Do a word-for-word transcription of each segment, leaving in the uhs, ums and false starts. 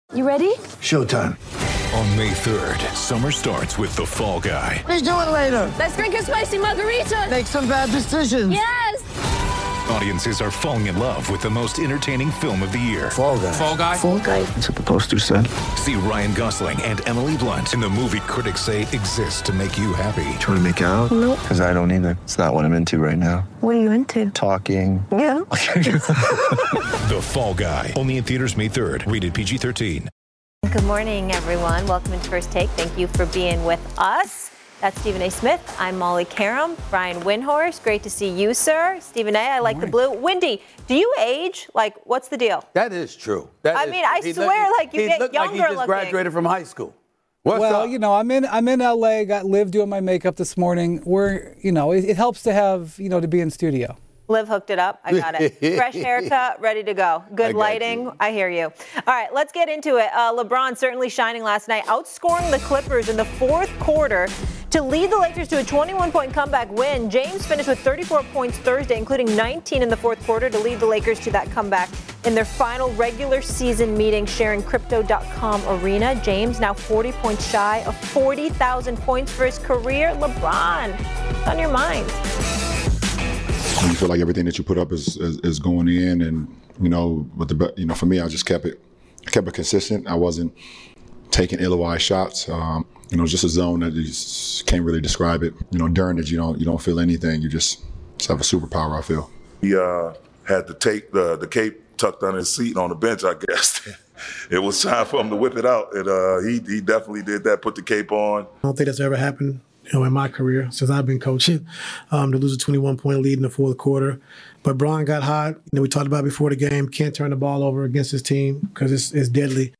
You ready? Showtime. On May third, summer starts with The Fall Guy. Let's do it later. Let's drink a spicy margarita. Make some bad decisions. Yes. Audiences are falling in love with the most entertaining film of the year. Fall Guy. Fall Guy? Fall Guy. That's what the poster said. See Ryan Gosling and Emily Blunt in the movie critics say exists to make you happy. Trying to make it out? Nope. Because I don't either. It's not what I'm into right now. What are you into? Talking. Yeah. The Fall Guy. Only in theaters May third. Rated P G thirteen. Good morning, everyone. Welcome to First Take. Thank you for being with us. That's Stephen A. Smith. I'm Molly Karam. Brian Windhorst. Great to see you, sir. Stephen A., I like the blue. Wendy, do you age? Like, what's the deal? That is true. That I is mean, true. I He swear, look- like, you he get looked younger like he just looking. graduated from high school. What's well, up? you know, I'm in I'm in L A. Got Liv doing my makeup this morning. We're, you know, it, it helps to have, you know, to be in studio. Liv hooked it up. I got it. Fresh haircut, ready to go. Good I lighting. you. I hear you. All right, let's get into it. Uh, LeBron certainly shining last night, outscoring the Clippers in the fourth quarter to lead the Lakers to a twenty-one point comeback win. James finished with thirty-four points Thursday, including nineteen in the fourth quarter to lead the Lakers to that comeback in their final regular season meeting, sharing Crypto dot com arena. James now forty points shy of forty thousand points for his career. LeBron, what's on your mind? You feel like everything that you put up is, is, is going in, and you know, with the you know, for me, I just kept it, I kept it consistent. I wasn't taking ill-advised shots. Um, you know, just a zone that you just can't really describe it. You know, during it, you don't you don't feel anything. You just, just have a superpower. I feel. He uh, had the tape, the the cape tucked under his seat on the bench. I guess it was time for him to whip it out, and uh, he he definitely did that. Put the cape on. I don't think that's ever happened, you know, in my career since I've been coaching, um, to lose a twenty-one point lead in the fourth quarter. But Bron got hot. You know, we talked about before the game, can't turn the ball over against his team because it's, it's deadly.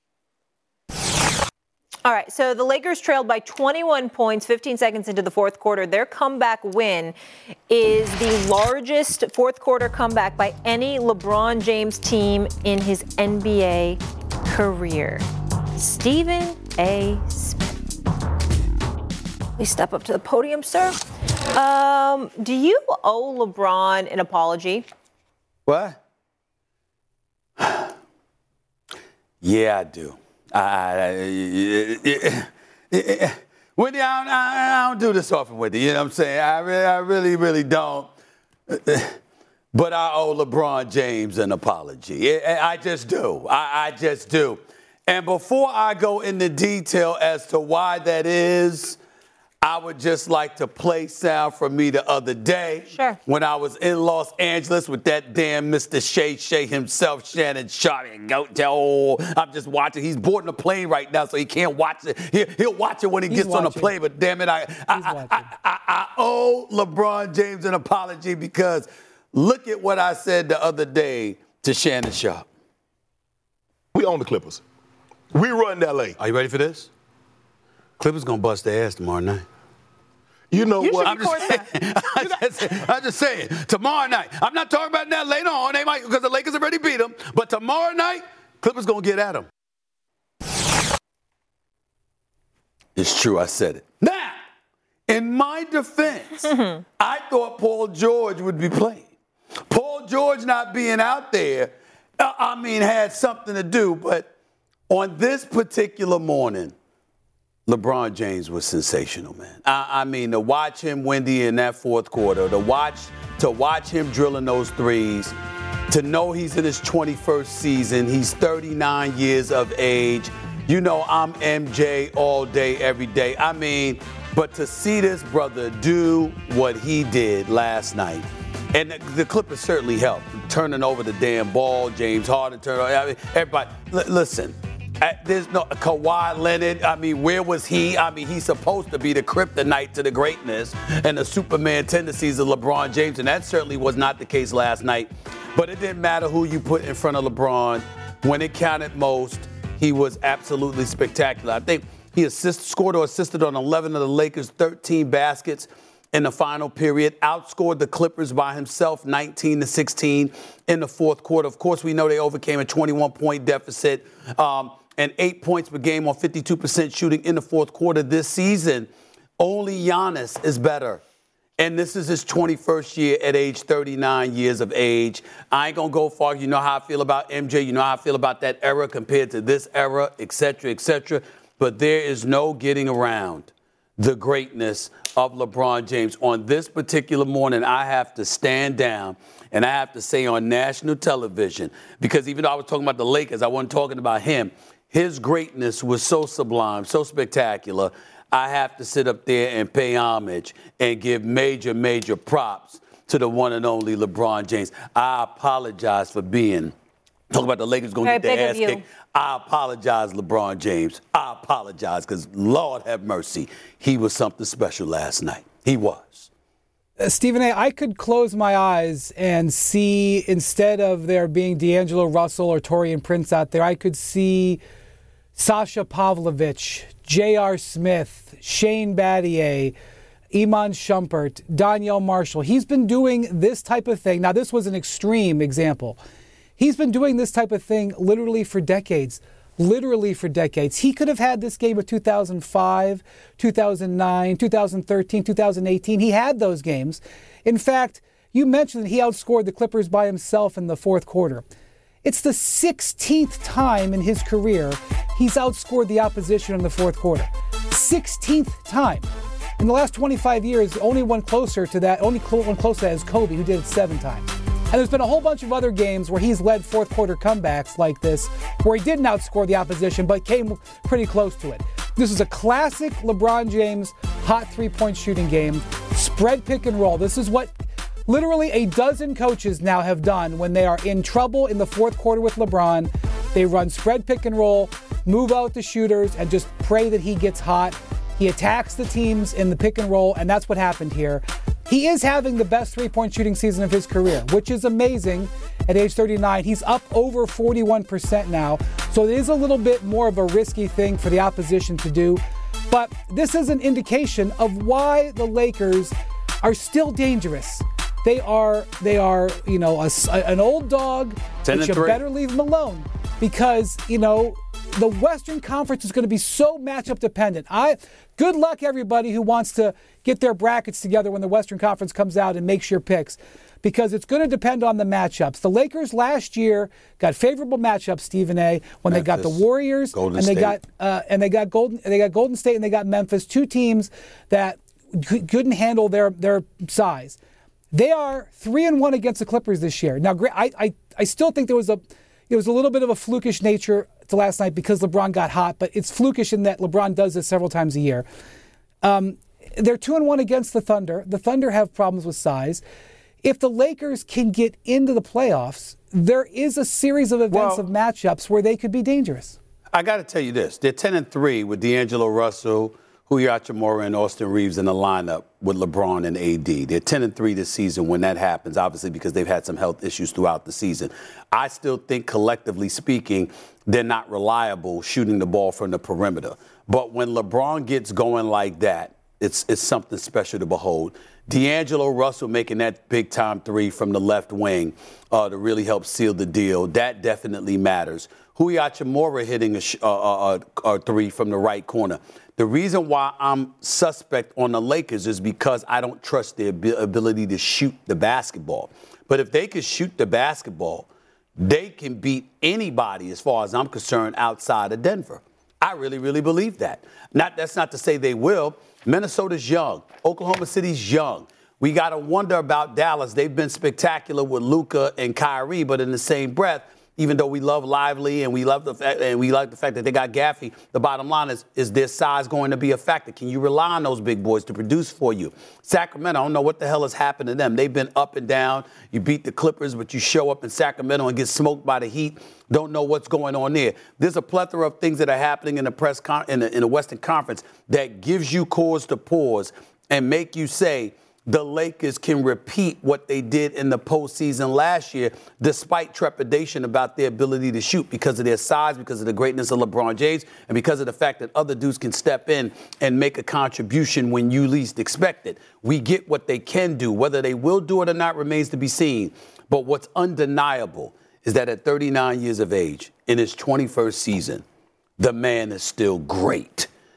All right, so the Lakers trailed by twenty-one points, fifteen seconds into the fourth quarter. Their comeback win is the largest fourth quarter comeback by any LeBron James team in his N B A career. Stephen A. Smith. Please step up to the podium, sir. Um, do you owe LeBron an apology? What? Yeah, I do. I, I, I, I, Wendy, I don't, I don't do this often, Wendy. You know what I'm saying? I really, I really, really don't. But I owe LeBron James an apology. I just do. I, I just do. And before I go into detail as to why that is, I would just like to play sound from me the other day. Sure. When I was in Los Angeles with that damn Mister Shay Shay himself, Shannon Sharp. Oh, I'm just watching. He's boarding a plane right now, so he can't watch it. He'll, he'll watch it when he He's gets watching. on the plane, but damn it, I I, I, I, I I owe LeBron James an apology because look at what I said the other day to Shannon Sharp. We own the Clippers. We run L A. Are you ready for this? Clippers gonna bust their ass tomorrow night. You know You what? should I'm be just, courtside. I'm just, I'm just saying, tomorrow night. I'm not talking about that later on. They might, because the Lakers already beat them. But tomorrow night, Clippers gonna get at them. It's true, I said it. Now, in my defense, I thought Paul George would be playing. Paul George not being out there, uh, I mean, had something to do. But on this particular morning, LeBron James was sensational, man. I, I mean, to watch him, Wendy, in that fourth quarter, to watch to watch him drilling those threes, to know he's in his twenty-first season, he's thirty-nine years of age. You know, I'm M J all day, every day. I mean, but to see this brother do what he did last night, and the, the Clippers certainly helped, turning over the damn ball, James Harden turned over, I mean, everybody, l- listen. Uh, there's no Kawhi Leonard. I mean, where was he? I mean, he's supposed to be the kryptonite to the greatness and the Superman tendencies of LeBron James, and that certainly was not the case last night. But it didn't matter who you put in front of LeBron. When it counted most, he was absolutely spectacular. I think he assist, scored or assisted on eleven of the Lakers' thirteen baskets in the final period, outscored the Clippers by himself nineteen to sixteen in the fourth quarter. Of course, we know they overcame a twenty-one point deficit. Um, and eight points per game on fifty-two percent shooting in the fourth quarter this season. Only Giannis is better. And this is his twenty-first year at age thirty-nine years of age. I ain't going to go far. You know how I feel about M J. You know how I feel about that era compared to this era, et cetera, et cetera. But there is no getting around the greatness of LeBron James. On this particular morning, I have to stand down and I have to say on national television, because even though I was talking about the Lakers, I wasn't talking about him. His greatness was so sublime, so spectacular. I have to sit up there and pay homage and give major, major props to the one and only LeBron James. I apologize for being, talk about the Lakers going to get their ass kicked. I apologize, LeBron James. I apologize because, Lord have mercy, he was something special last night. He was. Uh, Stephen A., I could close my eyes and see, instead of there being D'Angelo Russell or Taurean Prince out there, I could see Sasha Pavlovich, J R. Smith, Shane Battier, Iman Shumpert, Donyell Marshall. He's been doing this type of thing. Now, this was an extreme example. He's been doing this type of thing literally for decades. Literally for decades. He could have had this game of two thousand five, two thousand nine, two thousand thirteen, two thousand eighteen. He had those games. In fact, you mentioned that he outscored the Clippers by himself in the fourth quarter. It's the sixteenth time in his career he's outscored the opposition in the fourth quarter. sixteenth time. In the last twenty-five years, only one closer to that, only one close to that is Kobe, who did it seven times. And there's been a whole bunch of other games where he's led fourth quarter comebacks like this, where he didn't outscore the opposition, but came pretty close to it. This is a classic LeBron James hot three-point shooting game, spread pick and roll. This is what literally a dozen coaches now have done when they are in trouble in the fourth quarter with LeBron. They run spread pick and roll, move out the shooters, and just pray that he gets hot. He attacks the teams in the pick and roll, and that's what happened here. He is having the best three-point shooting season of his career, which is amazing at age thirty-nine. He's up over forty-one percent now, so it is a little bit more of a risky thing for the opposition to do. But this is an indication of why the Lakers are still dangerous. They are, they are, you know, a, an old dog, but you better leave them alone because, you know, the Western Conference is going to be so matchup dependent. I, good luck, everybody who wants to get their brackets together when the Western Conference comes out and makes your picks, because it's going to depend on the matchups. The Lakers last year got favorable matchups, Stephen A., when Memphis, they got the Warriors Golden and they State. got uh, and they got Golden they got Golden State and they got Memphis, two teams that c- couldn't handle their their size. They are three and one against the Clippers this year. Now, I I I still think there was a it was a little bit of a flukish nature to last night because LeBron got hot, but it's flukish in that LeBron does this several times a year. Um, they're two and one against the Thunder. The Thunder have problems with size. If the Lakers can get into the playoffs, there is a series of events well, of matchups where they could be dangerous. I got to tell you this: they're ten and three with D'Angelo Russell, Rui Hachimura, and Austin Reeves in the lineup with LeBron and A D. They're ten and three this season when that happens, obviously because they've had some health issues throughout the season. I still think, collectively speaking, they're not reliable shooting the ball from the perimeter. But when LeBron gets going like that, it's it's something special to behold. D'Angelo Russell making that big-time three from the left wing uh, to really help seal the deal, that definitely matters. Rui Hachimura hitting a, sh- uh, uh, uh, a three from the right corner. The reason why I'm suspect on the Lakers is because I don't trust their ab- ability to shoot the basketball. But if they could shoot the basketball, they can beat anybody, as far as I'm concerned, outside of Denver. I really, really believe that. Not, that's not to say they will. Minnesota's young. Oklahoma City's young. We got to wonder about Dallas. They've been spectacular with Luka and Kyrie, but in the same breath, even though we love Lively and we love the fact and we like the fact that they got Gaffey, the bottom line is, is their size going to be a factor? Can you rely on those big boys to produce for you? Sacramento, I don't know what the hell has happened to them. They've been up and down. You beat the Clippers, but you show up in Sacramento and get smoked by the Heat. Don't know what's going on there. There's a plethora of things that are happening in the press con- in, the, in the Western Conference that gives you cause to pause and make you say, the Lakers can repeat what they did in the postseason last year, despite trepidation about their ability to shoot because of their size, because of the greatness of LeBron James, and because of the fact that other dudes can step in and make a contribution when you least expect it. We get what they can do. Whether they will do it or not remains to be seen. But what's undeniable is that at thirty-nine years of age, in his twenty-first season, the man is still great.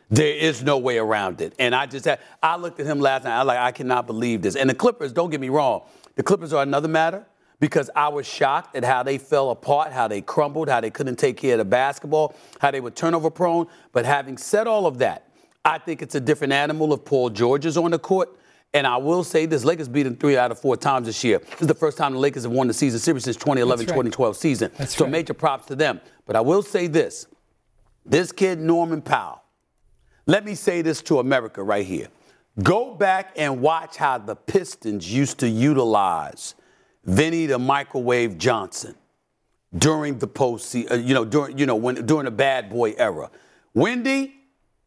There is no way around it. And I just had, I looked at him last night. I was like, I cannot believe this. And the Clippers, don't get me wrong, the Clippers are another matter because I was shocked at how they fell apart, how they crumbled, how they couldn't take care of the basketball, how they were turnover prone. But having said all of that, I think it's a different animal if Paul George is on the court. And I will say this, Lakers beat them three out of four times this year. This is the first time the Lakers have won the season series since twenty eleven, twenty twelve season. That's so right. major props to them. But I will say this, this kid, Norman Powell, let me say this to America right here. Go back and watch how the Pistons used to utilize Vinny the Microwave Johnson during the postseason, uh, you know, during, you know, when, during the bad boy era. Wendy,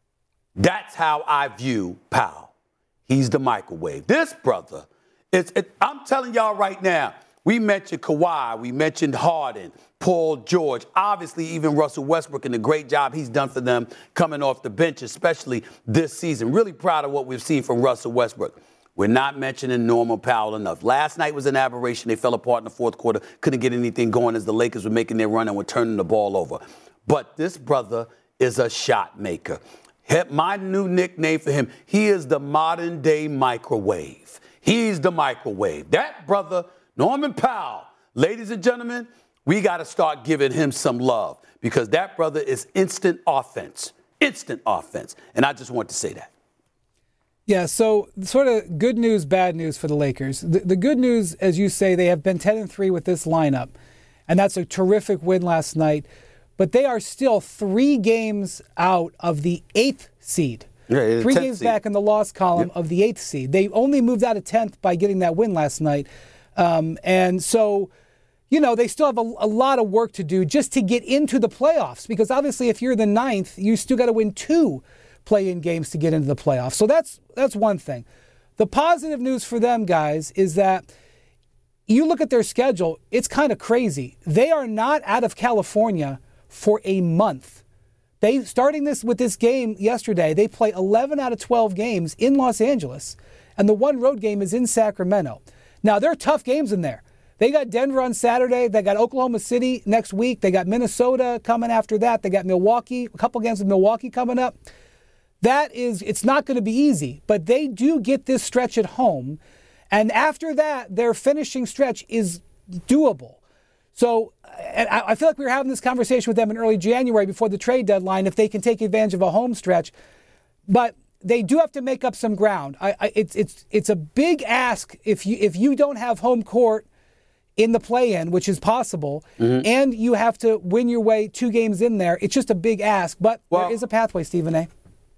that's how I view Powell. He's the microwave. This brother, it's, it, I'm telling y'all right now, we mentioned Kawhi, we mentioned Harden, Paul George, obviously even Russell Westbrook and the great job he's done for them coming off the bench, especially this season. Really proud of what we've seen from Russell Westbrook. We're not mentioning Norman Powell enough. Last night was an aberration. They fell apart in the fourth quarter, couldn't get anything going as the Lakers were making their run and were turning the ball over. But this brother is a shot maker. My new nickname for him, he is the modern day microwave. He's the microwave. That brother, Norman Powell, ladies and gentlemen, we got to start giving him some love because that brother is instant offense, instant offense. And I just want to say that. Yeah, so sort of good news, bad news for the Lakers. The, the good news, as you say, they have been ten and three with this lineup, and that's a terrific win last night. But they are still three games out of the eighth seed. Yeah, three games seed. back in the loss column Yep. of the eighth seed. They only moved out of tenth by getting that win last night. Um, and so, you know, they still have a, a lot of work to do just to get into the playoffs. Because obviously if you're the ninth, you still got to win two play-in games to get into the playoffs. So that's that's one thing. The positive news for them, guys, is that you look at their schedule, it's kind of crazy. They are not out of California for a month. They starting this with this game yesterday, they play eleven out of twelve games in Los Angeles, and the one road game is in Sacramento. Now, there are tough games in there. They got Denver on Saturday. They got Oklahoma City next week. They got Minnesota coming after that. They got Milwaukee, a couple games with Milwaukee coming up. That is, it's not going to be easy, but they do get this stretch at home. And after that, their finishing stretch is doable. So and I feel like we were having this conversation with them in early January before the trade deadline, if they can take advantage of a home stretch. But they do have to make up some ground. I, I, it's it's it's a big ask if you if you don't have home court in the play-in, which is possible, mm-hmm. and you have to win your way two games in there. It's just a big ask, but well, there is a pathway, Stephen A.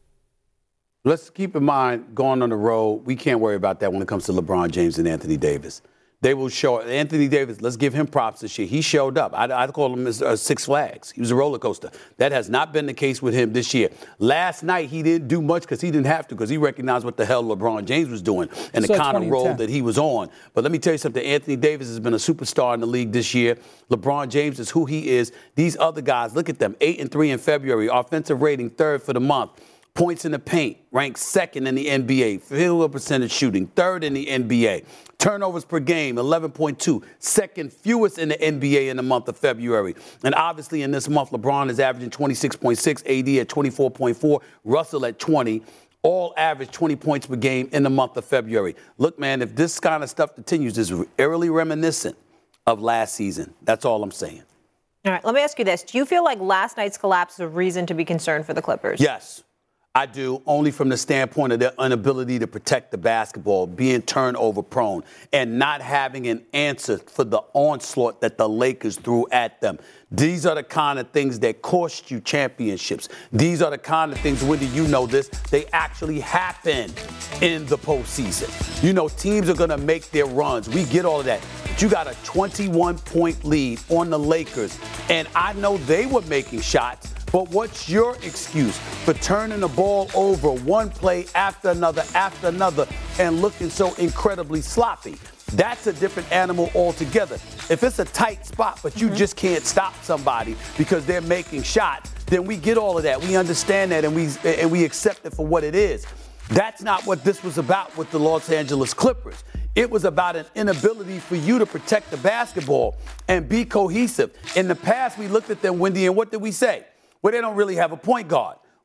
Let's keep in mind, going on the road, we can't worry about that when it comes to LeBron James and Anthony Davis. They will show Anthony Davis. Let's give him props this year. He showed up. I, I call him uh, Six Flags. He was a roller coaster. That has not been the case with him this year. Last night he didn't do much because he didn't have to because he recognized what the hell LeBron James was doing and the kind of role that he was on. But let me tell you something. Anthony Davis has been a superstar in the league this year. LeBron James is who he is. These other guys, look at them. Eight and three in February. Offensive rating third for the month. Points in the paint, ranked second in the N B A. Field goal percentage shooting, third in the N B A. Turnovers per game, eleven point two. Second fewest in the N B A in the month of February. And obviously in this month, LeBron is averaging twenty-six point six, A D at twenty-four point four, Russell at twenty. All average twenty points per game in the month of February. Look, man, if this kind of stuff continues, it's eerily reminiscent of last season. That's all I'm saying. All right, let me ask you this. Do you feel like last night's collapse is a reason to be concerned for the Clippers? Yes. I do, only from the standpoint of their inability to protect the basketball, being turnover prone, and not having an answer for the onslaught that the Lakers threw at them. These are the kind of things that cost you championships. These are the kind of things, Wendy, you know this, they actually happen in the postseason. You know, teams are going to make their runs. We get all of that. But you got a twenty-one point lead on the Lakers, and I know they were making shots. But what's your excuse for turning the ball over one play after another after another and looking so incredibly sloppy? That's a different animal altogether. If it's a tight spot, but you mm-hmm. just can't stop somebody because they're making shots, then we get all of that. We understand that and we and we accept it for what it is. That's not what this was about with the Los Angeles Clippers. It was about an inability for you to protect the basketball and be cohesive. In the past, we looked at them, Wendy, and what did we say? Well, they don't really have a point guard.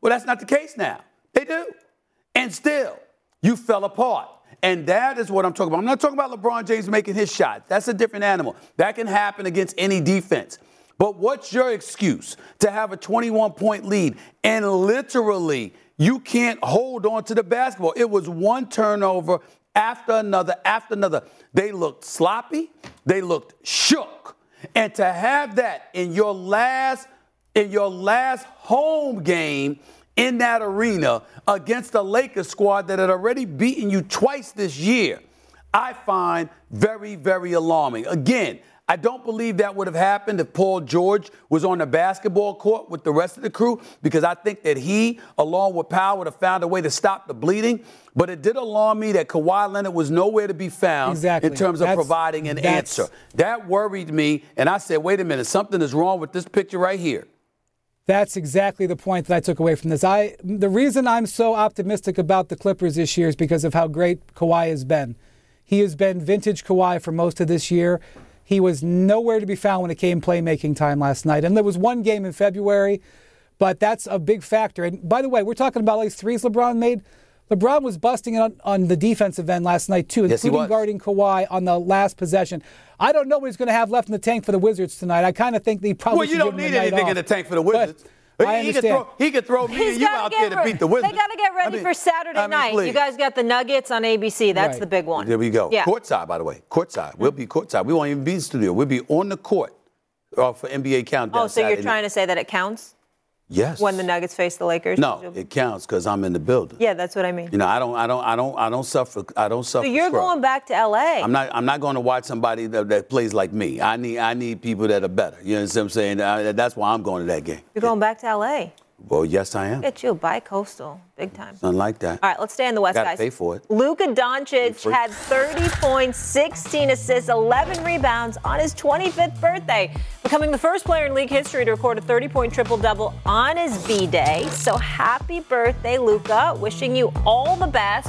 Well, that's not the case now. They do. And still, you fell apart. And that is what I'm talking about. I'm not talking about LeBron James making his shot. That's a different animal. That can happen against any defense. But what's your excuse to have a twenty-one point lead and literally you can't hold on to the basketball? It was one turnover after another, after another. They looked sloppy. They looked shook. And to have that in your last, in your last home game in that arena against a Lakers squad that had already beaten you twice this year, I find very, very alarming. Again, I don't believe that would have happened if Paul George was on the basketball court with the rest of the crew, because I think that he, along with Powell, would have found a way to stop the bleeding. But it did alarm me that Kawhi Leonard was nowhere to be found exactly. in terms of that's, providing an answer. That worried me, and I said, wait a minute, something is wrong with this picture right here. That's exactly the point that I took away from this. I the reason I'm so optimistic about the Clippers this year is because of how great Kawhi has been. He has been vintage Kawhi for most of this year. He was nowhere to be found when it came playmaking time last night. And there was one game in February, but that's a big factor. And by the way, we're talking about these threes LeBron made. LeBron was busting on, on the defensive end last night, too, yes, including guarding Kawhi on the last possession. I don't know what he's going to have left in the tank for the Wizards tonight. I kind of think they probably Well, you don't need anything in the tank for the Wizards. But I he, understand. Could throw, he could throw me He's and you out there to re- beat the Wizards. They got to get ready I mean, for Saturday I mean, night. please. You guys got the Nuggets on A B C. That's Right. the big one. There we go. Yeah. Courtside, by the way. Courtside. We'll be courtside. We won't even be in the studio. We'll be on the court uh, for N B A Countdown. Oh, so you're Saturday trying night. to say that it counts Yes. when the Nuggets face the Lakers? No, it counts because I'm in the building. Yeah, that's what I mean. You know, I don't, I don't, I don't, I don't suffer. I don't suffer. So you're scrub. going back to L A. I'm not. I'm not going to watch somebody that, that plays like me. I need. I need people that are better. You know what I'm saying? I, that's why I'm going to that game. You're going back to L A. Well, yes, I am. Get you a bi-coastal, big time. Something like that. All right, let's stay in the West, Gotta guys. pay for it. Luka Doncic Free. had thirty points, sixteen assists, eleven rebounds on his twenty-fifth birthday, becoming the first player in league history to record a thirty-point triple-double on his B-Day. So happy birthday, Luka. Wishing you all the best.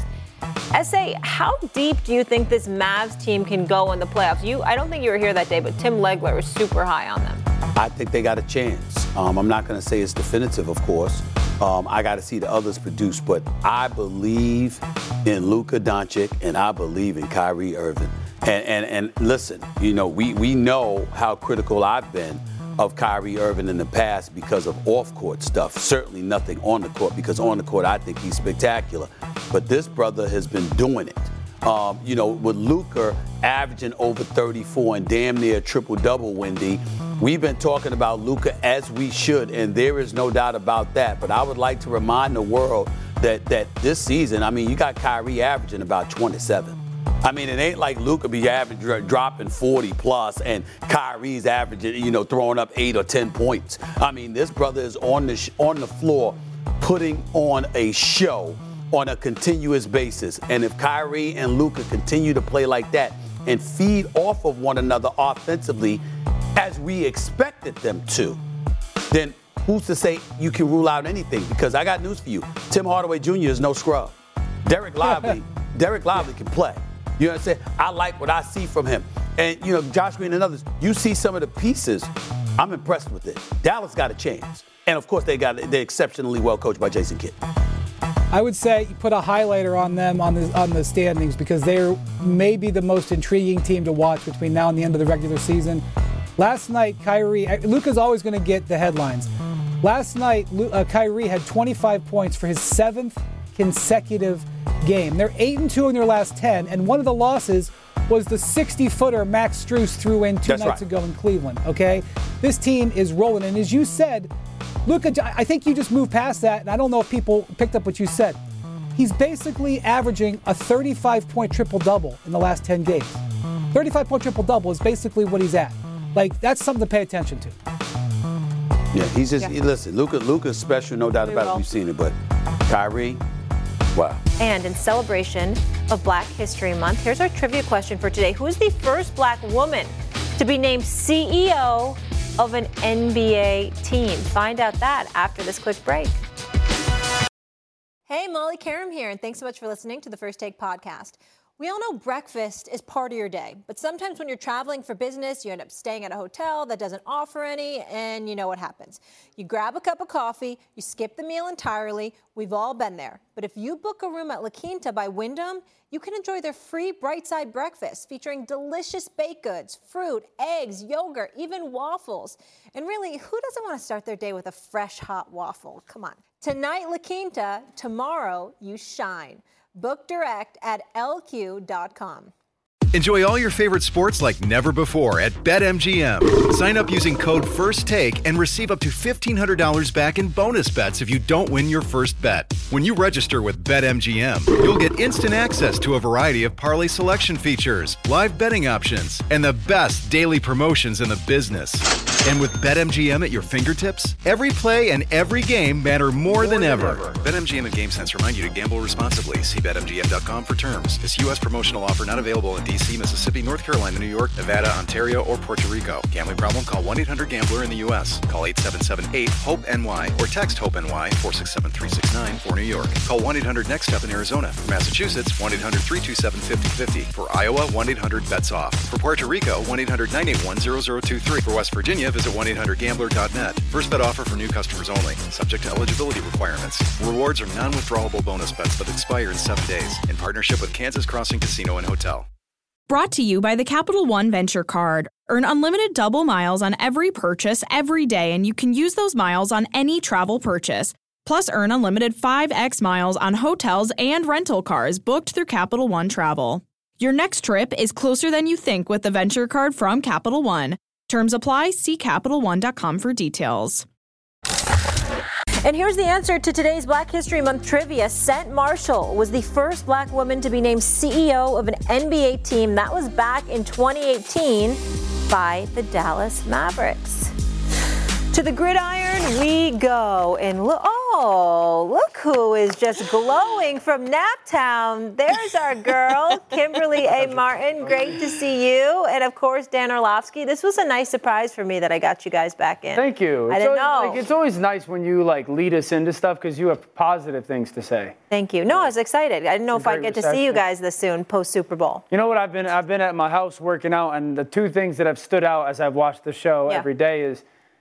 S A, how deep do you think this Mavs team can go in the playoffs? You, I don't think you were here that day, but Tim Legler was super high on them. I think they got a chance. Um, I'm not going to say it's definitive, of course. Um, I got to see the others produce, but I believe in Luka Doncic and I believe in Kyrie Irving. And, and, and listen, you know, we, we know how critical I've been of Kyrie Irving in the past because of off-court stuff. Certainly nothing on the court, because on the court I think he's spectacular. But this brother has been doing it. Um, you know, with Luka averaging over thirty-four and damn near triple-double, Wendy, we've been talking about Luka as we should, and there is no doubt about that. But I would like to remind the world that that this season, I mean, you got Kyrie averaging about twenty-seven. I mean, it ain't like Luka be average, dropping forty plus and Kyrie's averaging, you know, throwing up eight or ten points. I mean, this brother is on the sh- on the floor putting on a show on a continuous basis. And if Kyrie and Luka continue to play like that and feed off of one another offensively as we expected them to, then who's to say you can rule out anything? Because I got news for you. Tim Hardaway Junior is no scrub. Derek Lively, Derek Lively can play. You know what I'm saying? I like what I see from him. And, you know, Josh Green and others, you see some of the pieces, I'm impressed with it. Dallas got a chance. And, of course, they got they're exceptionally well coached by Jason Kidd. I would say put a highlighter on them on the on the standings, because they're maybe the most intriguing team to watch between now and the end of the regular season. Last night, Kyrie, Luka's always going to get the headlines. Last night, uh, Kyrie had twenty-five points for his seventh consecutive game. They're eight and two in their last ten, and one of the losses was the sixty-footer Max Strus threw in two That's nights right. ago in Cleveland. Okay, this team is rolling, and as you said, Luka, I think you just moved past that, and I don't know if people picked up what you said. He's basically averaging a thirty-five point triple-double in the last ten games. thirty-five point triple-double is basically what he's at. Like, that's something to pay attention to. Yeah, he's just, Yeah. he, listen, Luka, Luka's special, no doubt We about will. it. We've seen it, but Kyrie, wow. And in celebration of Black History Month, here's our trivia question for today. Who is the first black woman to be named C E O of an N B A team? Find out that after this quick break. Hey, Molly Karam here, and thanks so much for listening to the First Take podcast. We all know breakfast is part of your day, but sometimes when you're traveling for business, you end up staying at a hotel that doesn't offer any, and you know what happens. You grab a cup of coffee, you skip the meal entirely. We've all been there. But if you book a room at La Quinta by Wyndham, you can enjoy their free Bright Side breakfast featuring delicious baked goods, fruit, eggs, yogurt, even waffles. And really, who doesn't want to start their day with a fresh, hot waffle? Come on. Tonight, La Quinta. Tomorrow, you shine. Book direct at L Q dot com. Enjoy all your favorite sports like never before at BetMGM. Sign up using code FIRSTTAKE and receive up to fifteen hundred dollars back in bonus bets if you don't win your first bet. When you register with BetMGM, you'll get instant access to a variety of parlay selection features, live betting options, and the best daily promotions in the business. And with BetMGM at your fingertips, every play and every game matter more, more than, than ever. ever. BetMGM and GameSense remind you to gamble responsibly. See Bet M G M dot com for terms. This U S promotional offer not available in D C, Mississippi, North Carolina, New York, Nevada, Ontario, or Puerto Rico. Gambling problem? Call one eight hundred gambler in the U S. Call eight seven seven eight hope N Y or text HOPE-NY four six seven three six nine for New York. Call one eight hundred next step in Arizona. For Massachusetts, one eight hundred three two seven five zero five zero. For Iowa, one eight hundred bets off. For Puerto Rico, one eight hundred nine eight one zero zero two three. For West Virginia, visit one eight hundred gambler dot net. First bet offer for new customers only. Subject to eligibility requirements. Rewards are non-withdrawable bonus bets that expire in seven days. In partnership with Kansas Crossing Casino and Hotel. Brought to you by the Capital One Venture Card. Earn unlimited double miles on every purchase every day, and you can use those miles on any travel purchase. Plus, earn unlimited five x miles on hotels and rental cars booked through Capital One Travel. Your next trip is closer than you think with the Venture Card from Capital One. Terms apply. See Capital One dot com for details. And here's the answer to today's Black History Month trivia. Sent Marshall was the first black woman to be named C E O of an N B A team. That was back in twenty eighteen by the Dallas Mavericks. To the gridiron we go. And look, oh, look who is just glowing from Naptown. There's our girl, Kimberly A. Martin. Great to see you. And, of course, Dan Orlovsky. This was a nice surprise for me that I got you guys back in. Thank you. I it's didn't always, know. Like, it's always nice when you, like, lead us into stuff because you have positive things to say. Thank you. No, I was excited. I didn't know It's if a I'd great get to see you reception. guys this soon, post-Super Bowl. You know what? I've been I've been at my house working out, and the two things that have stood out as I've watched the show Yeah. every day is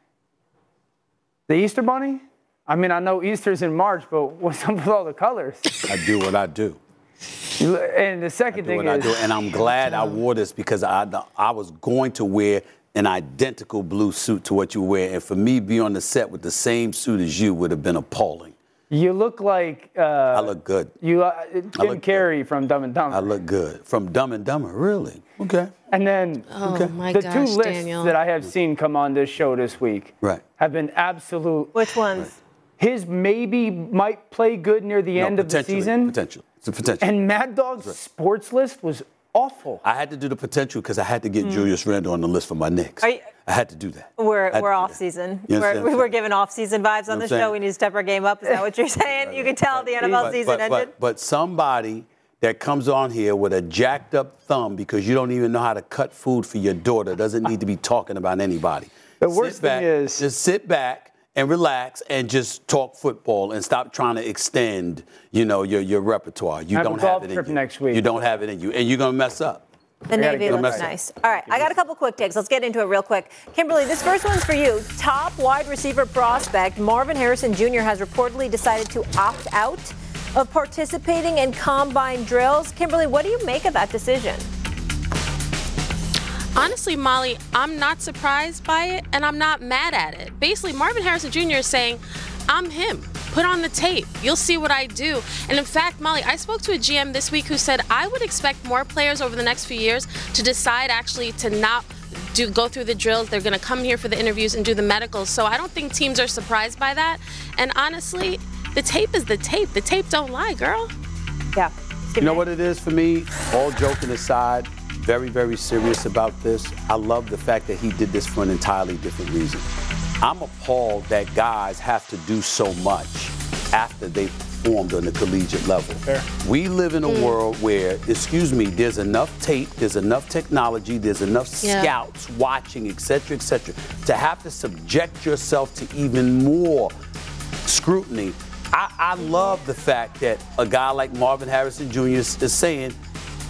the Easter Bunny. I mean, I know Easter's in March, but what's up with all the colors? I do what I do. You- And the I second do thing what is, I do, and I'm glad I wore this because I I was going to wear an identical blue suit to what you wear, and for me, be on the set with the same suit as you would have been appalling. you look like uh, I look good. you uh, Jim look Carrey from Dumb and Dumber. I look good. From Dumb and Dumber, really? Okay. And then Oh, Okay. my the gosh, two lists Daniel. that I have seen come on this show this week Right. have been absolute. Which ones? His maybe might play good near the No, end of the potentially, season. Potential. It's a potential. And Mad Dog's sports list was awful. I had to do the potential because I had to get Julius Randle on the list for my Knicks. Are you- I had to do that. We're, I had we're to do off that. season. You We're, understand we what were I'm giving off season vibes on You know the what I'm show. saying? We need to step our game up. Is that what you're saying? You can tell the N F L But- season but, ended. But, but somebody that comes on here with a jacked up thumb because you don't even know how to cut food for your daughter doesn't need to be talking about anybody. The worst Sit back, thing is- just sit back and relax and just talk football and stop trying to extend, you know, your, your repertoire. You I have a don't golf have it in trip you. next week. You don't have it in you, and you're gonna mess up. The I gotta Navy get looks messed up. nice. All right, I got a couple quick takes. Let's get into it real quick. Kimberly, this first one's for you. Top wide receiver prospect Marvin Harrison Junior has reportedly decided to opt out of participating in combine drills. Kimberly, what do you make of that decision? Honestly, Molly, I'm not surprised by it, and I'm not mad at it. Basically, Marvin Harrison Junior is saying, I'm him. Put on the tape. You'll see what I do. And in fact, Molly, I spoke to a G M this week who said I would expect more players over the next few years to decide actually to not do go through the drills. They're going to come here for the interviews and do the medicals. So I don't think teams are surprised by that. And honestly, the tape is the tape. The tape don't lie, girl. Yeah. You know what it is for me? All joking aside, very, very serious about this. I love the fact that he did this for an entirely different reason. I'm appalled that guys have to do so much after they performed on the collegiate level. Fair. We live in a world where, excuse me, there's enough tape, there's enough technology, there's enough Yeah. scouts watching, et cetera, et cetera, to have to subject yourself to even more scrutiny. I, I love the fact that a guy like Marvin Harrison Junior is, is saying,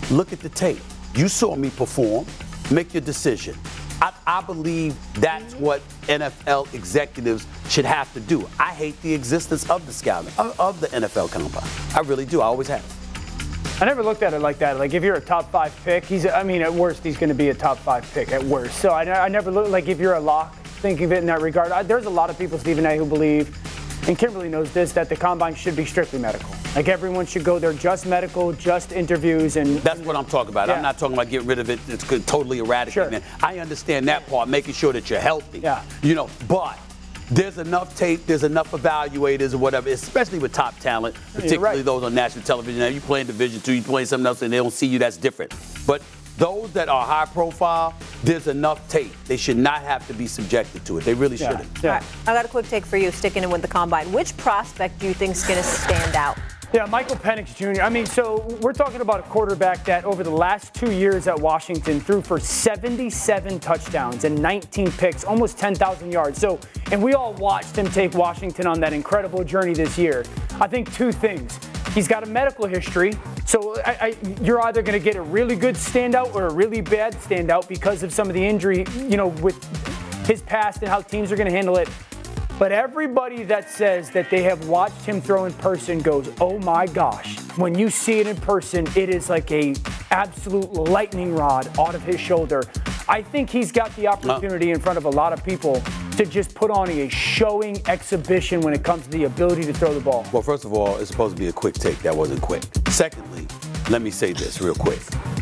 look at the tape. You saw me perform. Make your decision. I, I believe that's what N F L executives should have to do. I hate the existence of the scouting, of, of the N F L combine. I really do. I always have. I never looked at it like that. Like, if you're a top five pick, he's, I mean, at worst, he's going to be a top five pick at worst. So I, I never look, like, if you're a lock, think of it in that regard. I, there's a lot of people, Stephen A., who believe, and Kimberly knows this, that the combine should be strictly medical. Like, everyone should go there just medical, just interviews. And that's what I'm talking about. Yeah. I'm not talking about getting rid of it. It's totally eradicating it. I understand that part, making sure that you're healthy. Yeah. You know, but there's enough tape, there's enough evaluators or whatever, especially with top talent, particularly right. those on national television. Now, you playing Division two, you playing something else, and they don't see you, that's different. But those that are high profile, there's enough tape. They should not have to be subjected to it. They really yeah. shouldn't. Yeah. All right, I got a quick take for you, sticking in with the combine. Which prospect do you think is going to stand out? Yeah, Michael Penix Junior I mean, so we're talking about a quarterback that over the last two years at Washington threw for seventy-seven touchdowns and nineteen picks, almost ten thousand yards. So, and we all watched him take Washington on that incredible journey this year. I think two things. He's got a medical history, so I, I, you're either going to get a really good standout or a really bad standout because of some of the injury, you know, with his past and how teams are going to handle it. But everybody that says that they have watched him throw in person goes, oh my gosh. When you see it in person, it is like a absolute lightning rod out of his shoulder. I think he's got the opportunity in front of a lot of people to just put on a showing exhibition when it comes to the ability to throw the ball. Well, first of all, it's supposed to be a quick take. That wasn't quick. Secondly, let me say this real quick.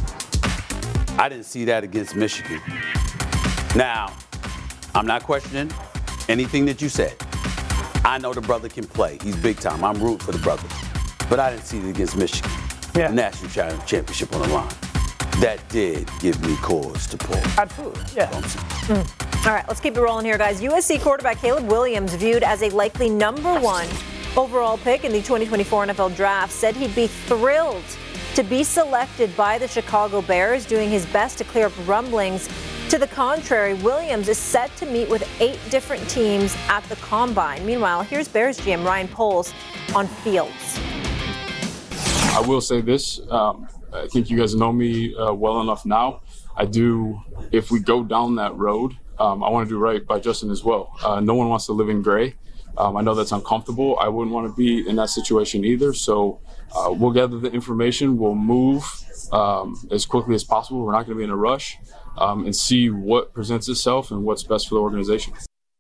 I didn't see that against Michigan. Now, I'm not questioning anything that you said. I know the brother can play. He's big time. I'm rooting for the brother. But I didn't see it against Michigan. Yeah. The national championship on the line. That did give me cause to pull. Absolutely, yeah. Mm. All right, let's keep it rolling here, guys. U S C quarterback Caleb Williams, viewed as a likely number one overall pick in the twenty twenty-four N F L Draft, said he'd be thrilled to be selected by the Chicago Bears, doing his best to clear up rumblings. To the contrary, Williams is set to meet with eight different teams at the Combine. Meanwhile, here's Bears G M Ryan Poles on Fields. I will say this. Um, I think you guys know me uh, well enough now. I do, if we go down that road, um, I want to do right by Justin as well. Uh, no one wants to live in gray. Um, I know that's uncomfortable. I wouldn't want to be in that situation either. So uh, we'll gather the information. We'll move um, as quickly as possible. We're not going to be in a rush. Um, and see what presents itself and what's best for the organization.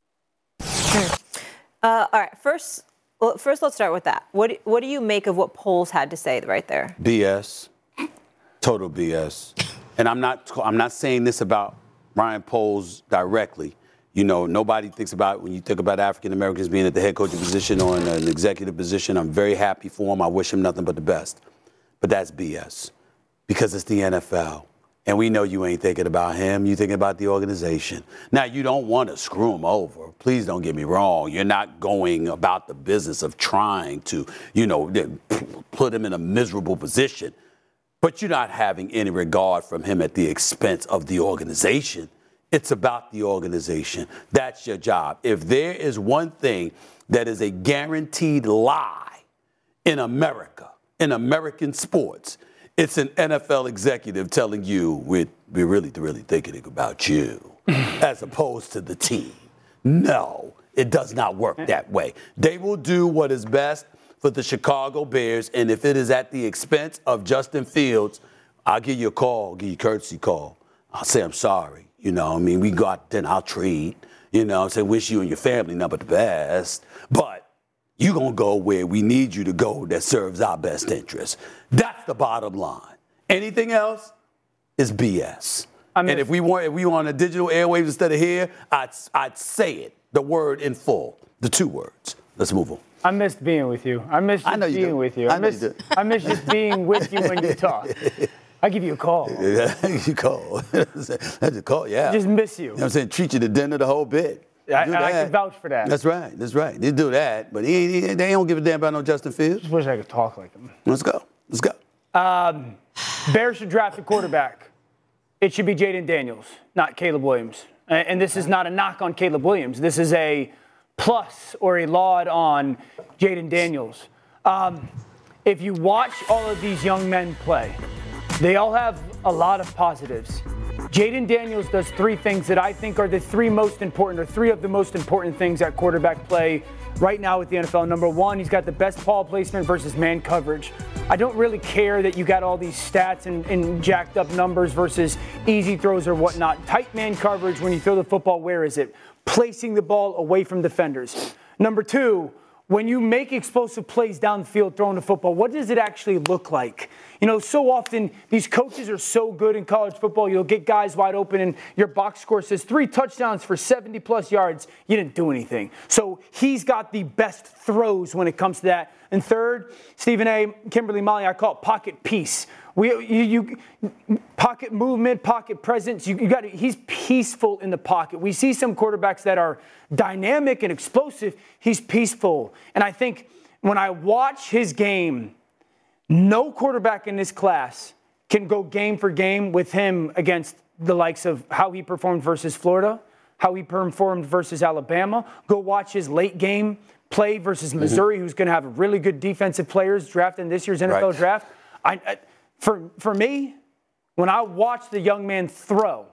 Uh, all right, first, well, first let's start with that. What what do you make of what Poles had to say right there? B S, total B S. And I'm not I'm not saying this about Ryan Poles directly. You know, nobody thinks about when you think about African Americans being at the head coaching position or in an executive position. I'm very happy for him. I wish him nothing but the best. But that's B S because it's the N F L. And we know you ain't thinking about him. You're thinking about the organization. Now, you don't want to screw him over. Please don't get me wrong. You're not going about the business of trying to, you know, put him in a miserable position. But you're not having any regard from him at the expense of the organization. It's about the organization. That's your job. If there is one thing that is a guaranteed lie in America, in American sports, it's an N F L executive telling you we're, we're really, really thinking about you as opposed to the team. No, it does not work that way. They will do what is best for the Chicago Bears, and if it is at the expense of Justin Fields, I'll give you a call, give you a courtesy call. I'll say I'm sorry. You know, I mean, we go out there and I'll treat, you know, say wish you and your family nothing but the best. But you're going to go where we need you to go that serves our best interest. That's the bottom line. Anything else is B S. I mean, and if we want if we want a digital airwaves instead of here, I'd, I'd say it, the word in full, the two words. Let's move on. I missed being with you. I missed just I know you being do. with you. I, I miss you I miss just being with you when you talk. I give you a call. Yeah, you call. That's a call, yeah. I just miss you. You know what I'm saying? Treat you to dinner the whole bit. I, I can vouch for that. That's right. That's right. They do that, but he, he, they don't give a damn about no Justin Fields. Just wish I could talk like him. Let's go. Let's go. Um, Bears should draft a quarterback. It should be Jaden Daniels, not Caleb Williams. And this is not a knock on Caleb Williams. This is a plus or a laud on Jaden Daniels. Um, if you watch all of these young men play, They all have a lot of positives. Jayden Daniels does three things that I think are the three most important, or three of the most important things at quarterback play right now with the N F L. Number one, he's got the best ball placement versus man coverage. I don't really care that you got all these stats and, and jacked up numbers versus easy throws or whatnot. Tight man coverage when you throw the football, where is it? Placing the ball away from defenders. Number two, when you make explosive plays downfield throwing the football, what does it actually look like? You know, so often these coaches are so good in college football, you'll get guys wide open and your box score says three touchdowns for seventy plus yards. You didn't do anything. So he's got the best throws when it comes to that. And third, Stephen A., Kimberly, Molly, I call it pocket peace. We, you, you, pocket movement, pocket presence. You, you got. He's peaceful in the pocket. We see some quarterbacks that are dynamic and explosive. He's peaceful, and I think when I watch his game, no quarterback in this class can go game for game with him against the likes of how he performed versus Florida, how he performed versus Alabama. Go watch his late game play versus Missouri, mm-hmm. who's going to have really good defensive players drafted in this year's N F L right. draft. I. I For for me, when I watch the young man throw,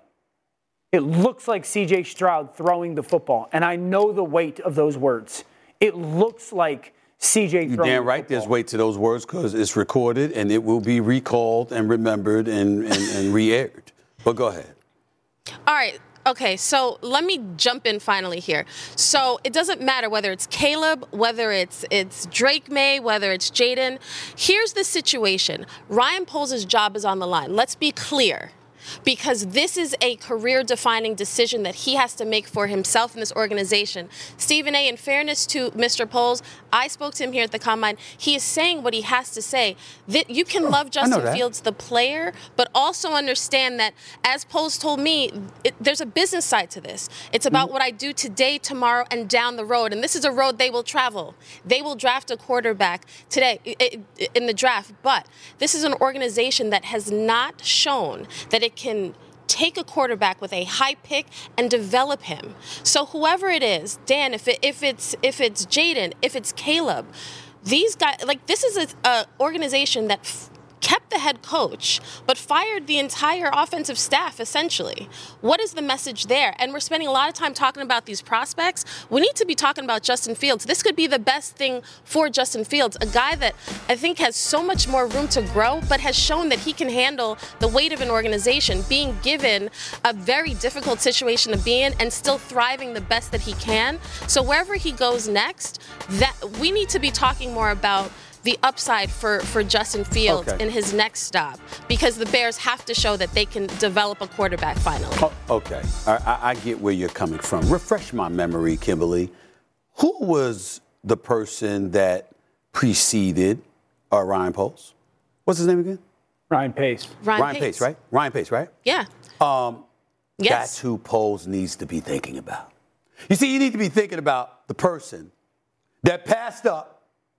it looks like C J Stroud throwing the football. And I know the weight of those words. It looks like C J throwing the football. You're damn right there's weight to those words because it's recorded and it will be recalled and remembered and, and, and re-aired. But go ahead. All right. Okay, so let me jump in finally here. So it doesn't matter whether it's Caleb, whether it's it's Drake May, whether it's Jayden. Here's the situation. Ryan Poles' job is on the line. Let's be clear. Because this is a career-defining decision that he has to make for himself in this organization. Stephen A., in fairness to Mister Poles, I spoke to him here at the Combine. He is saying what he has to say. That you can love Justin Fields, the player, but also understand that, as Poles told me, it, there's a business side to this. It's about mm-hmm. what I do today, tomorrow, and down the road. And this is a road they will travel. They will draft a quarterback today in the draft. But this is an organization that has not shown that it can take a quarterback with a high pick and develop him. So whoever it is, Dan, if it, if it's if it's Jayden, if it's Caleb, these guys, like this is a, a organization that f- kept the head coach, but fired the entire offensive staff, essentially. What is the message there? And we're spending a lot of time talking about these prospects. We need to be talking about Justin Fields. This could be the best thing for Justin Fields, a guy that I think has so much more room to grow, but has shown that he can handle the weight of an organization, being given a very difficult situation to be in and still thriving the best that he can. So wherever he goes next, that we need to be talking more about the upside for, for Justin Fields okay. in his next stop, because the Bears have to show that they can develop a quarterback finally. Oh, okay, I, I get where you're coming from. Refresh my memory, Kimberly. Who was the person that preceded uh, Ryan Poles? What's his name again? Ryan Pace. Ryan, Ryan Pace. Pace, right? Ryan Pace, right? Yeah. Um, yes. That's who Poles needs to be thinking about. You see, you need to be thinking about the person that passed up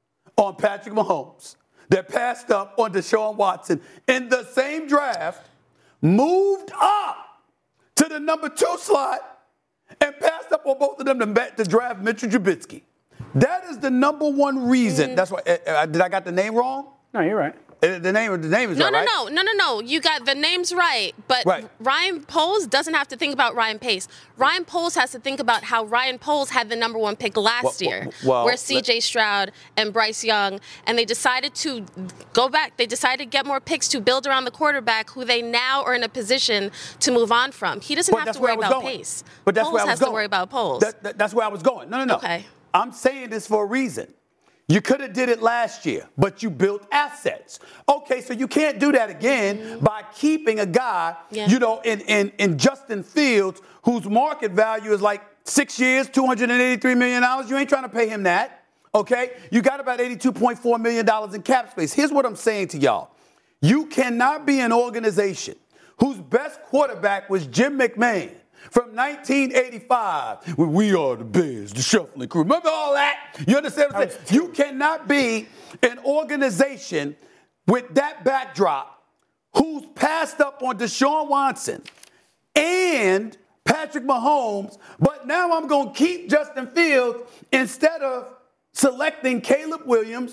on Patrick Mahomes, that passed up on Deshaun Watson in the same draft, moved up to the number two slot, and passed up on both of them to, to draft Mitchell Trubisky. That is the number one reason. Mm. That's why. Uh, did I got the name wrong? No, you're right. The name, the name is no, right, no, right? no, no, no, no. You got the names right, but right. Ryan Poles doesn't have to think about Ryan Pace. Ryan Poles has to think about how Ryan Poles had the number one pick last well, year, well, where C J Stroud and Bryce Young, and they decided to go back. They decided to get more picks to build around the quarterback, who they now are in a position to move on from. He doesn't but have to worry about going. Pace. But that's Poles where I was has going. to worry about Poles. That, that, that's where I was going. No, no, no. Okay. I'm saying this for a reason. You could have did it last year, but you built assets. Okay, so you can't do that again mm-hmm. by keeping a guy, yeah. you know, in, in, in Justin Fields, whose market value is like six years, two hundred eighty-three million dollars. You ain't trying to pay him that, okay? You got about eighty-two point four million dollars in cap space. Here's what I'm saying to y'all. You cannot be an organization whose best quarterback was Jim McMahon from nineteen eighty-five, when we are the Bears, the shuffling crew. Remember all that? You understand what I'm saying? You cannot be an organization with that backdrop who's passed up on Deshaun Watson and Patrick Mahomes, but now I'm going to keep Justin Fields instead of selecting Caleb Williams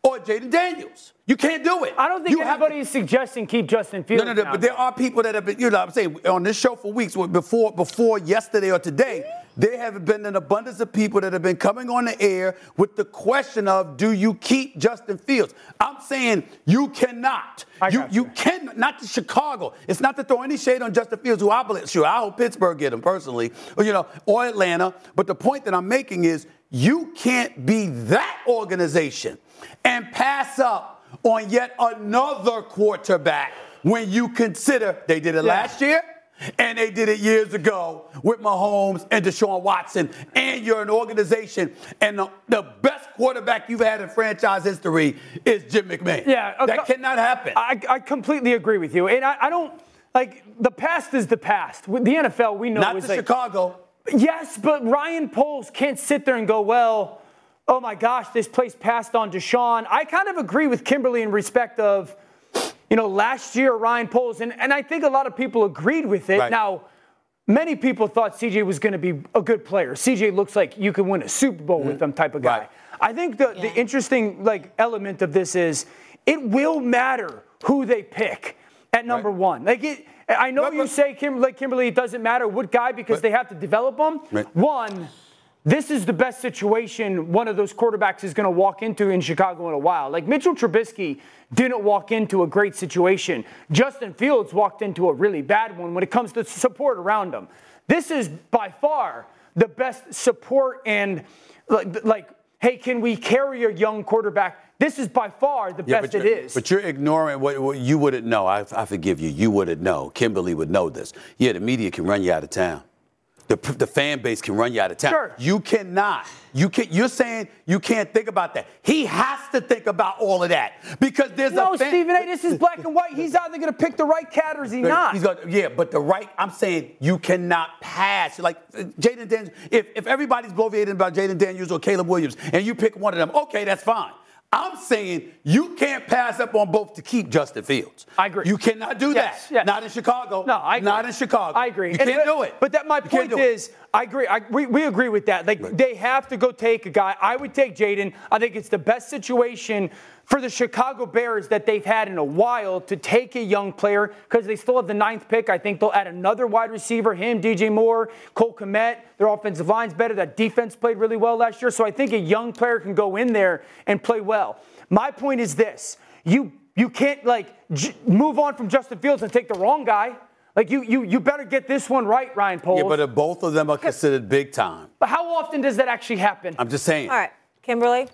or Jaden Daniels. You can't do it. I don't think you anybody is suggesting keep Justin Fields. No, no, no. But there are people that have been, you know what I'm saying, on this show for weeks, before before yesterday or today, there have been an abundance of people that have been coming on the air with the question of, do you keep Justin Fields? I'm saying you cannot. You, you you can not to Chicago. It's not to throw any shade on Justin Fields, who I believe, sure, I hope Pittsburgh get him personally, or, you know, or Atlanta. But the point that I'm making is you can't be that organization and pass up on yet another quarterback when you consider they did it yeah. last year and they did it years ago with Mahomes and Deshaun Watson, and you're an organization and the, the best quarterback you've had in franchise history is Jim McMahon. Yeah, okay. That cannot happen. I, I completely agree with you. And I, I don't, like, the past is the past. With the N F L, we know Not it's to like, Chicago. Yes, but Ryan Poles can't sit there and go, well, oh my gosh, this place passed on Deshaun. I kind of agree with Kimberly in respect of, you know, last year Ryan Poles, and, and I think a lot of people agreed with it. Right. Now, many people thought C J was going to be a good player. C J looks like you can win a Super Bowl mm-hmm. with them type of guy. Right. I think the, yeah. the interesting like element of this is it will matter who they pick at number right. one. Like it, I know but, you but, say, Kim, like Kimberly, it doesn't matter what guy because but, they have to develop them. Right. One, this is the best situation one of those quarterbacks is going to walk into in Chicago in a while. Like Mitchell Trubisky didn't walk into a great situation. Justin Fields walked into a really bad one when it comes to support around him. This is by far the best support and like, like hey, can we carry a young quarterback? This is by far the yeah, best it is. But you're ignoring what, what you wouldn't know. I, I forgive you. You wouldn't know. Kimberly would know this. Yeah, the media can run you out of town. The, the fan base can run you out of town. Sure. You cannot. You can, you're saying you can't think about that. He has to think about all of that because there's no, a fan- Stephen A. This is black and white. He's either going to pick the right cat or is he not? He's gonna, yeah, but the right. I'm saying you cannot pass. Like uh, Jaden Daniels. If if everybody's bloviating about Jaden Daniels or Caleb Williams, and you pick one of them, okay, that's fine. I'm saying you can't pass up on both to keep Justin Fields. I agree. You cannot do yes, that. Yes. Not in Chicago. No, I agree. Not in Chicago. I agree. You and can't but, do it. But that my you point is, I agree. I, we, we agree with that. Like right. they have to go take a guy. I would take Jaden. I think it's the best situation for the Chicago Bears that they've had in a while to take a young player because they still have the ninth pick. I think they'll add another wide receiver, him, D J Moore, Cole Kmet. Their offensive line's better. That defense played really well last year. So I think a young player can go in there and play well. My point is this. You you can't, like, j- move on from Justin Fields and take the wrong guy. Like, you you you better get this one right, Ryan Poles. Yeah, but if both of them are considered big time. But how often does that actually happen? I'm just saying. All right. Kimberly?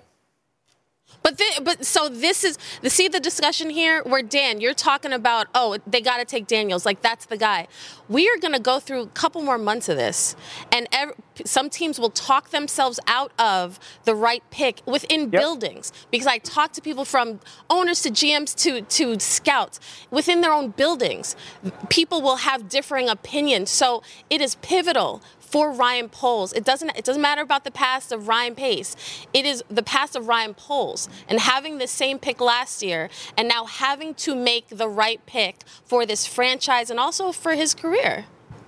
But th- but so this is the see the discussion here where Dan, you're talking about, oh, they got to take Daniels, like that's the guy. We are going to go through a couple more months of this, and ev- some teams will talk themselves out of the right pick within yep. buildings because I talk to people from owners to G Ms to to scouts within their own buildings. People will have differing opinions, so it is pivotal for Ryan Poles. It doesn't it doesn't matter about the past of Ryan Pace. It is the past of Ryan Poles. And having the same pick last year and now having to make the right pick for this franchise and also for his career.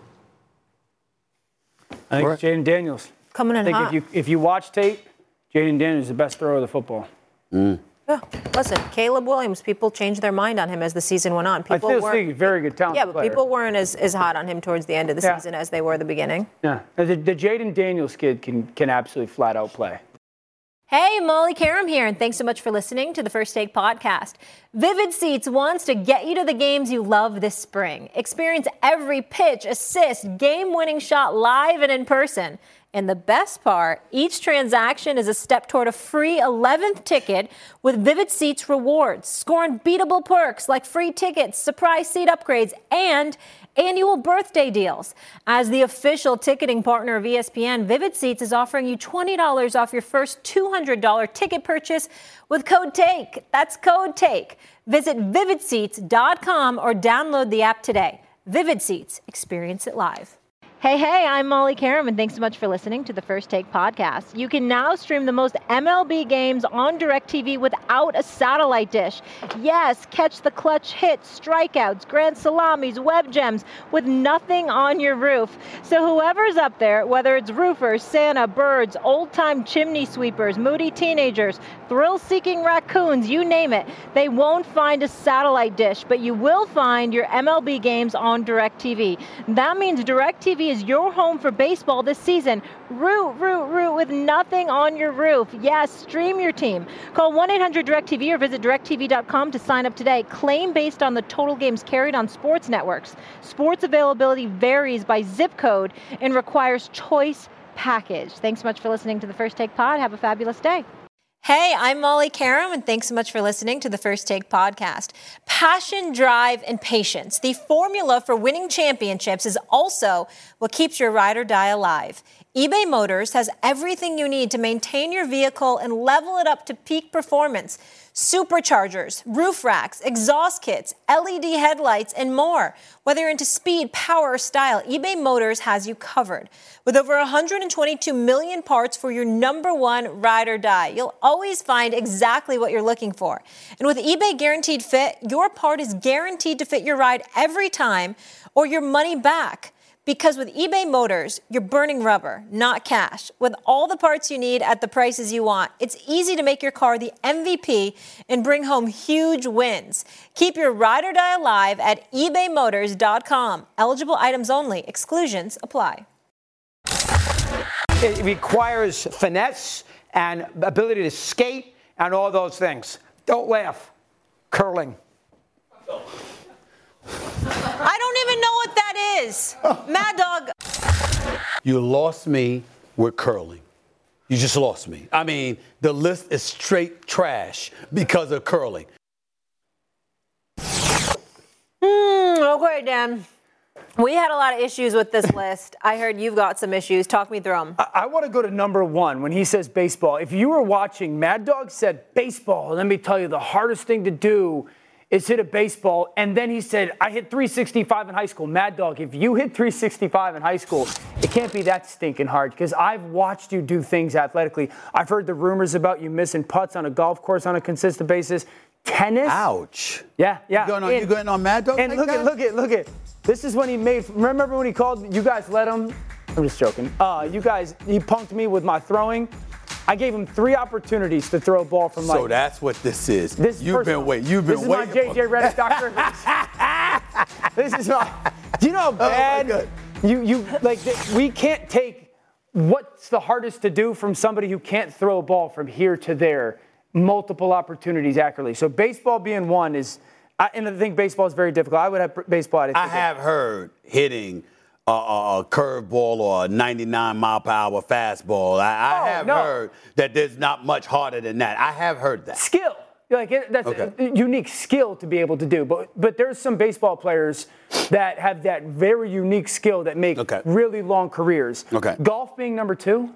I think it's Jaden Daniels. Coming in I think hot. if you if you watch tape, Jaden Daniels is the best thrower of the football. Mm. Yeah. Listen, Caleb Williams, people changed their mind on him as the season went on. People I still think he's very good talent. Yeah, but player. people weren't as, as hot on him towards the end of the yeah. season as they were at the beginning. Yeah, the, the Jaden Daniels kid can can absolutely flat out play. Hey, Molly Karam here, and thanks so much for listening to the First Take podcast. Vivid Seats wants to get you to the games you love this spring. Experience every pitch, assist, game-winning shot live and in person. And the best part, each transaction is a step toward a free eleventh ticket with Vivid Seats rewards. Score unbeatable perks like free tickets, surprise seat upgrades, and annual birthday deals. As the official ticketing partner of E S P N, Vivid Seats is offering you twenty dollars off your first two hundred dollars ticket purchase with code TAKE. That's code TAKE. Visit vivid seats dot com or download the app today. Vivid Seats. Experience it live. Hey, hey, I'm Molly Karam, and thanks so much for listening to the First Take podcast. You can now stream the most M L B games on DirecTV without a satellite dish. Yes, catch the clutch hits, strikeouts, grand salamis, web gems with nothing on your roof. So whoever's up there, whether it's roofers, Santa, birds, old-time chimney sweepers, moody teenagers, thrill-seeking raccoons, you name it, they won't find a satellite dish, but you will find your M L B games on DirecTV. That means DirecTV is your home for baseball this season. Root, root, root with nothing on your roof. Yes, stream your team. Call one eight hundred direct T V or visit direct T V dot com to sign up today. Claim based on the total games carried on sports networks. Sports availability varies by zip code and requires choice package. Thanks so much for listening to the First Take Pod. Have a fabulous day. Hey, I'm Molly Karam, and thanks so much for listening to the First Take podcast. Passion, drive, and patience. The formula for winning championships is also what keeps your ride or die alive. eBay Motors has everything you need to maintain your vehicle and level it up to peak performance. Superchargers, roof racks, exhaust kits, L E D headlights, and more. Whether you're into speed, power, or style, eBay Motors has you covered. With over one hundred twenty-two million parts for your number one ride or die, you'll always find exactly what you're looking for. And with eBay Guaranteed Fit, your part is guaranteed to fit your ride every time or your money back. Because with eBay Motors, you're burning rubber, not cash. With all the parts you need at the prices you want, it's easy to make your car the M V P and bring home huge wins. Keep your ride or die alive at ebay motors dot com. Eligible items only. Exclusions apply. It requires finesse and ability to skate and all those things. Don't laugh. Curling. I don't even know what that is. Mad Dog. You lost me with curling. You just lost me. I mean, the list is straight trash because of curling. Hmm, okay, Dan. We had a lot of issues with this list. I heard you've got some issues. Talk me through them. I, I want to go to number one when he says baseball. If you were watching, Mad Dog said baseball. Let me tell you, the hardest thing to do is hit a baseball. And then he said, I hit three sixty-five in high school. Mad Dog, if you hit three sixty-five in high school, it can't be that stinking hard because I've watched you do things athletically. I've heard the rumors about you missing putts on a golf course on a consistent basis. Tennis. Ouch. Yeah, yeah. You going on, and, you going on Mad Dog? And like look that? at, look at, look at. This is when he made, remember when he called, you guys let him, I'm just joking. Uh, you guys, he punked me with my throwing. I gave him three opportunities to throw a ball from like. So that's what this is. This is you've personal. been waiting. You've been this waiting. This is my J J Redick Doctor This is my. Do you know how bad oh you you like? We can't take what's the hardest to do from somebody who can't throw a ball from here to there, multiple opportunities accurately. So baseball being one is, I, and I think baseball is very difficult. I would have baseball. At I have heard hitting a, a, a curveball or a ninety-nine mile per hour fastball. I, I Oh, have no. heard that there's not much harder than that. I have heard that. Skill. Like it, that's Okay. a unique skill to be able to do. But but there's some baseball players that have that very unique skill that make Okay. really long careers. Okay. Golf being number two.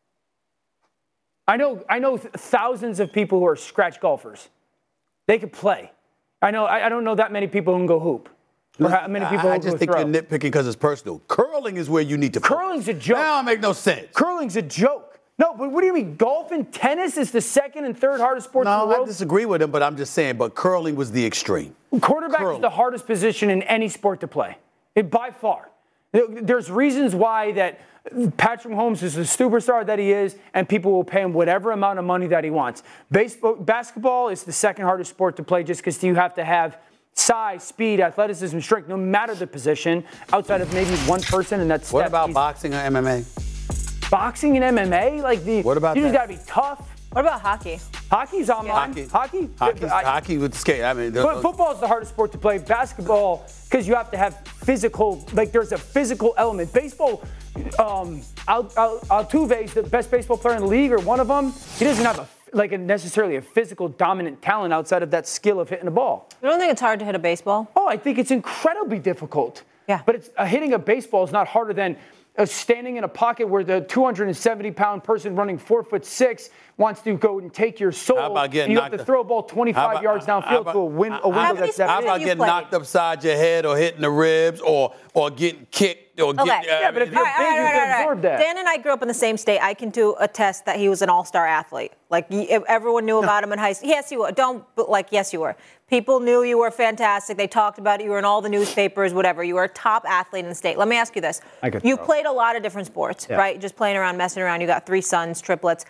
I know I know th- thousands of people who are scratch golfers. They could play. I know I, I don't know that many people who can go hoop. Or how many people I, I who just go think throw. you're nitpicking because it's personal. Curling is where you need to. Curling's a joke. Now it make no sense. Curling's a joke. No, but what do you mean? Golf and tennis is the second and third hardest sports in the No, world? I disagree with him, but I'm just saying. But curling was the extreme. Quarterback Curling. is the hardest position in any sport to play, it, by far. There's reasons why that Patrick Mahomes is the superstar that he is, and people will pay him whatever amount of money that he wants. Baseball, basketball is the second hardest sport to play just because you have to have size, speed, athleticism, strength, no matter the position, outside of maybe one person, and that's What Steph. about He's- boxing or M M A? boxing and M M A? Like the What about you just that? got to be tough. What about hockey? Hockey's on mine. Hockey. Hockey. Hockey, I- hockey with skate. I mean, But football is the hardest sport to play. Basketball, because you have to have physical, like there's a physical element. Baseball, um, Al, Al, Altuve is the best baseball player in the league, or one of them. He doesn't have a like a necessarily a physical dominant talent outside of that skill of hitting a ball. You don't think it's hard to hit a baseball? Oh, I think it's incredibly difficult. Yeah. But it's, uh, hitting a baseball is not harder than uh, standing in a pocket where the two hundred seventy pound person running four foot six wants to go and take your soul. How about getting and you have knocked to throw a ball twenty-five How about- yards how downfield about- to a, win, a window how- that's How that big. about getting knocked upside your head or hitting the ribs or or getting kicked or get. Okay. Uh, Yeah, but if you're All right, all big, right, you all right, can all right. absorb that. Dan and I grew up in the same state. I can do attest that he was an all-star athlete. Like y- if everyone knew about him in high school. Yes, you were. Don't but like yes, you were. People knew you were fantastic. They talked about it. You were in all the newspapers, whatever. You were a top athlete in the state. Let me ask you this: I could you throw. played a lot of different sports, Yeah. right? Just playing around, messing around. You got three sons, triplets.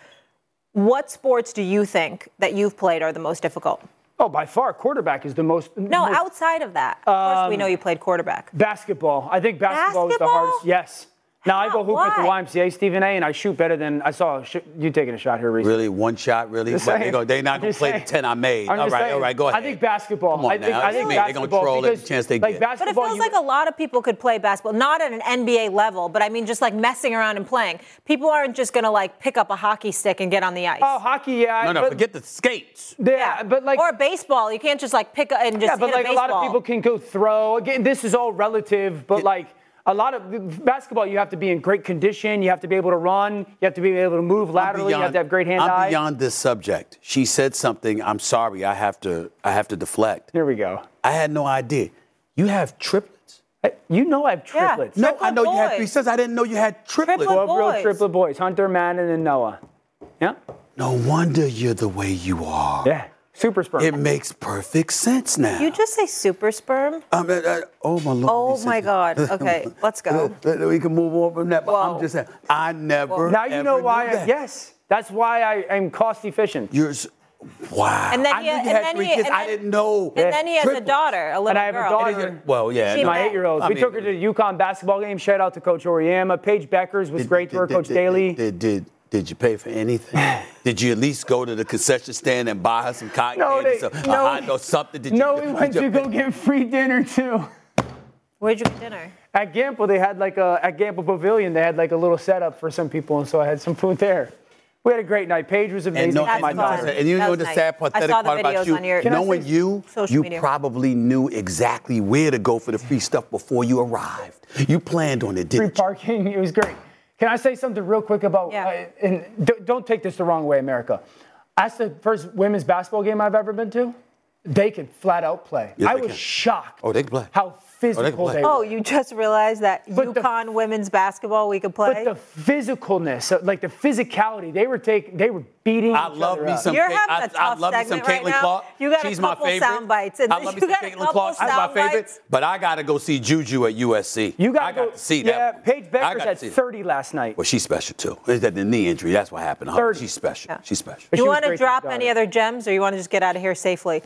What sports do you think that you've played are the most difficult? Oh, by far, quarterback is the most. No, most, outside of that. Of course, we Um, know you played quarterback. Basketball. I think basketball, is the Basketball? hardest. Yes. Now I go hoop at the Why? Y M C A, Stephen A, and I shoot better than I saw sh- you taking a shot here recently. Really, one shot, really? Just But saying. they go, they're not going to Just play the saying. ten I made. I'm All just right, saying. all right, go ahead. I think basketball. Come on I think, now. I think Me, they're basketball gonna troll because, every chance they like get. But it basketball, feels you- like a lot of people could play basketball, not at an N B A level, but I mean just like messing around and playing. People aren't just going to like pick up a hockey stick and get on the ice. Oh, hockey, yeah. No, no, but, forget the skates. Yeah, but like. Or baseball. You can't just like pick up and just Yeah, but hit like a a lot baseball. of people can go throw. Again, this is all relative, but like a lot of basketball, you have to be in great condition. You have to be able to run. You have to be able to move laterally. you have to have great I'm hand-eye. beyond this subject. She said something. I'm sorry. I have to. I have to deflect. Here we go. I had no idea. You have triplets. Hey, You know I have triplets. No, Triplet I know you had boys. three sons. I didn't know you had triplets. Triplet Twelve real boys. triplet boys: Hunter, Madden, and Noah. Yeah. No wonder you're the way you are. Yeah. Super sperm. It makes perfect sense now. You just say super sperm? Um, uh, uh, oh my lord. Oh he my said- God. Okay, let's go. We can move on from that. But Whoa. I'm just saying, I never. now you know ever why. knew I, that. yes, that's why I am cost efficient. You're. s- Wow. And then I he knew had- you and had then three he- kids. and I then- didn't know. And then he has a Triplets. daughter, a little And I have girl. a daughter. Well, yeah. She no. My met- eight-year-old. I We mean- took her to the UConn basketball game. Shout out to Coach Oriema. Paige Beckers was great for her. Did- Coach did- Daly. Did, did, did you pay for anything? Did you at least go to the concession stand and buy her some cotton No, candy, they- some, no. a hot dog, something? Did no, you, we went did to you go pay- get free dinner too. Where'd you get dinner? At Gamble, they had like a at Gamble Pavilion. They had like a little setup for some people, and so I had some food there. We had a great night. Paige was amazing. And, no, for and, my no, daughter. and you That know was the nice. sad, I pathetic saw the part about videos you? on your- Can I knowing say you, social you media? probably knew exactly where to go for the free stuff before you arrived. You planned on it, Free didn't you? parking. It was great. Can I say something real quick about? Yeah. Uh, and d- don't take this the wrong way, America. That's the first women's basketball game I've ever been to. They can flat out play. Yes, I they was can. shocked Oh, they can play. how physical play. they were. Oh, you just realized that But the- UConn women's basketball we could play? But the physicalness, uh, like the physicality, they were taking, they were beating I each love other me up. some. You're Kate- having I, a I tough love me some segment right Caitlin now. Clark. You got a She's my couple favorite. sound bites, and I love me you some got a Caitlin couple Clark. She's my sound favorite. bites. But I got to go see Juju at U S C. You got I got go, to see yeah, that. Paige I Beckers got had to see it. thirty last night. Well, she's special too. Is that the knee injury? That's what happened. to her. thirty. She's special. Yeah. She's special. But Do she you was want to great for drop her any daughter. other gems, or you want to just get out of here safely?